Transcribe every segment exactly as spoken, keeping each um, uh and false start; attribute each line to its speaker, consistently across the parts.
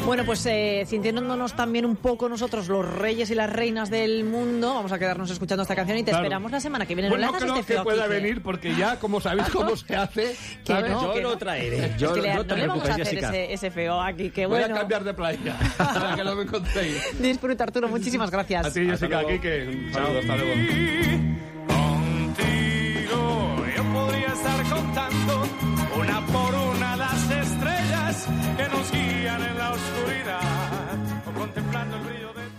Speaker 1: Bueno, pues eh, sintiéndonos también un poco nosotros los reyes y las reinas del mundo, vamos a quedarnos escuchando esta canción y te claro. esperamos la semana que viene.
Speaker 2: Bueno,
Speaker 1: no le hagas
Speaker 2: creo
Speaker 1: este
Speaker 2: que
Speaker 1: feo
Speaker 2: pueda
Speaker 1: aquí,
Speaker 2: venir porque ya, como sabéis cómo se hace, ¿sabes?
Speaker 1: No,
Speaker 3: yo
Speaker 1: no.
Speaker 3: lo traeré. Yo,
Speaker 1: es que le,
Speaker 3: yo
Speaker 1: no le vamos a hacer
Speaker 3: Jessica.
Speaker 1: ese, ese feo aquí, que
Speaker 2: Voy
Speaker 1: bueno.
Speaker 2: a cambiar de playa para que no me encontréis.
Speaker 1: Disfruta, Arturo, muchísimas gracias.
Speaker 2: A ti, Jessica, aquí que... Saludos, hasta luego.
Speaker 4: Contigo yo podría estar contando una por una las estrellas que nos guían en la oscuridad o contemplando el brillo de...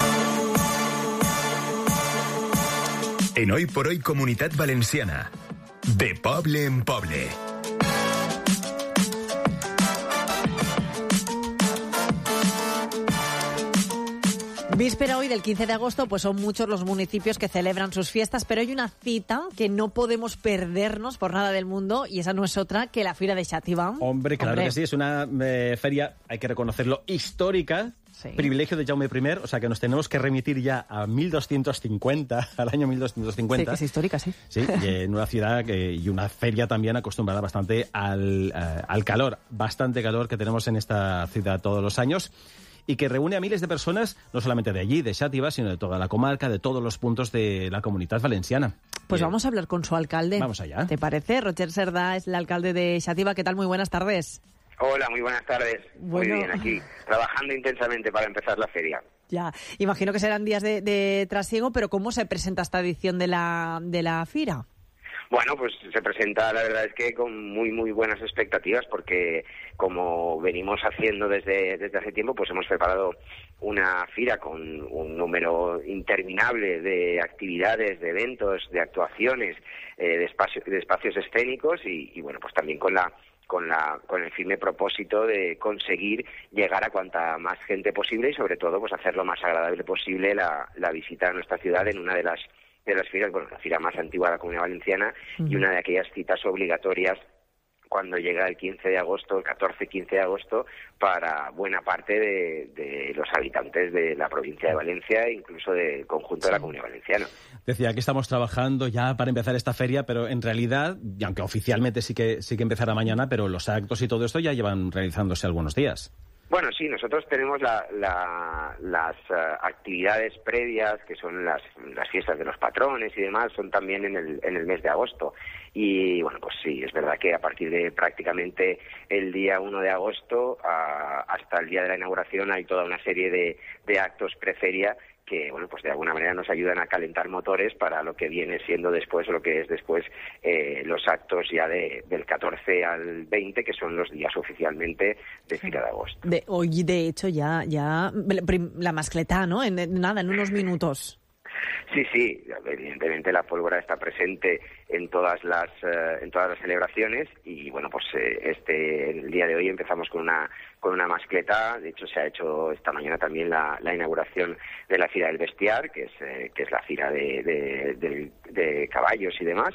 Speaker 5: En Hoy por Hoy Comunitat Valenciana, de poble en poble.
Speaker 1: Víspera hoy del quince de agosto, pues son muchos los municipios que celebran sus fiestas, pero hay una cita que no podemos perdernos por nada del mundo y esa no es otra que la Fira de Xàtiva.
Speaker 3: Hombre, claro Hombre. que sí, es una eh, feria, hay que reconocerlo, histórica. Sí. Privilegio de Jaume primero, o sea que nos tenemos que remitir ya a mil doscientos cincuenta, al año mil doscientos cincuenta.
Speaker 1: Sí, que es histórica, sí.
Speaker 3: Sí, y en una ciudad que, y una feria también acostumbrada bastante al, uh, al calor, bastante calor que tenemos en esta ciudad todos los años y que reúne a miles de personas, no solamente de allí, de Xàtiva, sino de toda la comarca, de todos los puntos de la Comunitat Valenciana.
Speaker 1: Pues
Speaker 3: Bien.
Speaker 1: vamos a hablar con su alcalde.
Speaker 3: Vamos allá.
Speaker 1: ¿Te parece? Roger Cerdà es el alcalde de Xàtiva. ¿Qué tal? Muy buenas tardes.
Speaker 6: Hola, muy buenas tardes.
Speaker 1: Bueno.
Speaker 6: Muy bien, aquí, trabajando intensamente para empezar la feria.
Speaker 1: Ya, imagino que serán días de, de trasiego, pero ¿cómo se presenta esta edición de la, de la Fira?
Speaker 6: Bueno, pues se presenta, la verdad es que con muy, muy buenas expectativas, porque como venimos haciendo desde, desde hace tiempo, pues hemos preparado una Fira con un número interminable de actividades, de eventos, de actuaciones, eh, de, espacio, de espacios escénicos y, y, bueno, pues también con la... con la con el firme propósito de conseguir llegar a cuanta más gente posible y sobre todo pues hacer lo más agradable posible la, la visita a nuestra ciudad en una de las de las firas, bueno, la fira más antigua de la Comunidad Valenciana uh-huh. y una de aquellas citas obligatorias cuando llega el quince de agosto, el catorce quince de agosto, para buena parte de, de los habitantes de la provincia de Valencia e incluso del conjunto sí. de la Comunidad Valenciana.
Speaker 3: Decía que estamos trabajando ya para empezar esta feria, pero en realidad, y aunque oficialmente sí que sí que empezará mañana, pero los actos y todo esto ya llevan realizándose algunos días.
Speaker 6: Bueno, sí, nosotros tenemos la, la, las uh, actividades previas, que son las, las fiestas de los patrones y demás, son también en el, en el mes de agosto. Y bueno, pues sí, es verdad que a partir de prácticamente el día uno de agosto uh, hasta el día de la inauguración hay toda una serie de, de actos preferia que, bueno, pues de alguna manera nos ayudan a calentar motores para lo que viene siendo después, lo que es después eh, los actos ya de, del catorce al veinte, que son los días oficialmente de Fira de Agosto.
Speaker 1: De, hoy, de hecho, ya, ya la mascletá, ¿no? En, en nada, en unos minutos.
Speaker 6: Sí, sí, evidentemente la pólvora está presente en todas las uh, en todas las celebraciones y bueno, pues eh, este el día de hoy empezamos con una con una mascleta. De hecho se ha hecho esta mañana también la, la inauguración de la Fira del Bestiar, que es eh, que es la fira de, de, de, de caballos y demás.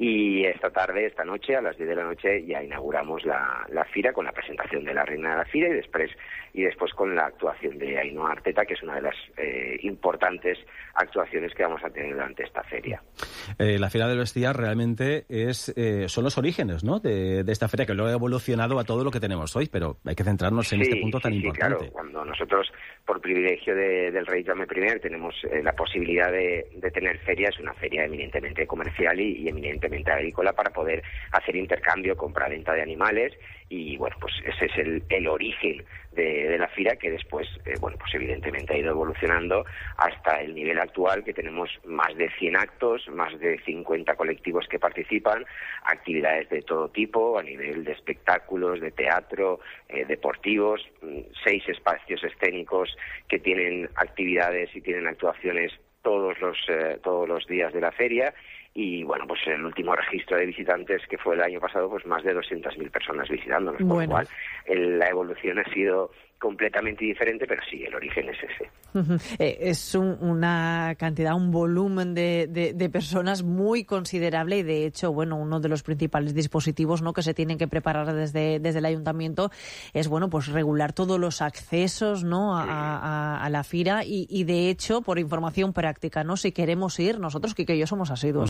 Speaker 6: Y esta tarde, esta noche, a las diez de la noche, ya inauguramos la, la Fira con la presentación de la Reina de la Fira y después y después con la actuación de Ainhoa Arteta, que es una de las eh, importantes actuaciones que vamos a tener durante esta feria.
Speaker 3: Eh, la Fira del Bestiar realmente es eh, son los orígenes, ¿no?, de, de esta feria, que luego ha evolucionado a todo lo que tenemos hoy, pero hay que centrarnos en sí, este punto tan
Speaker 6: sí,
Speaker 3: importante.
Speaker 6: Sí, claro, cuando nosotros, por privilegio de, del rey Jaume primero, tenemos eh, la posibilidad de, de tener feria, es una feria eminentemente comercial y, y eminentemente agrícola para poder hacer intercambio, compra-venta de animales y, bueno, pues ese es el, el origen de, de la Fira, que después, eh, bueno, pues evidentemente ha ido evolucionando hasta el nivel actual, que tenemos más de cien actos, más de cincuenta colectivos que participan, actividades de todo tipo, a nivel de espectáculos, de teatro, eh, deportivos, seis espacios escénicos que tienen actividades y tienen actuaciones todos los eh, todos los días de la feria. Y bueno, pues el último registro de visitantes, que fue el año pasado, pues más de doscientas mil personas visitándonos, por
Speaker 1: bueno.
Speaker 6: lo cual el, la evolución ha sido completamente diferente, pero sí, el origen es ese.
Speaker 1: Uh-huh. Eh, es un, una cantidad, un volumen de, de, de personas muy considerable y, de hecho, bueno, uno de los principales dispositivos, ¿no?, que se tienen que preparar desde, desde el ayuntamiento es, bueno, pues regular todos los accesos, ¿no?, a, a, a la Fira y, y, de hecho, por información práctica, ¿no?, si queremos ir, nosotros, Quique y yo, somos asiduos.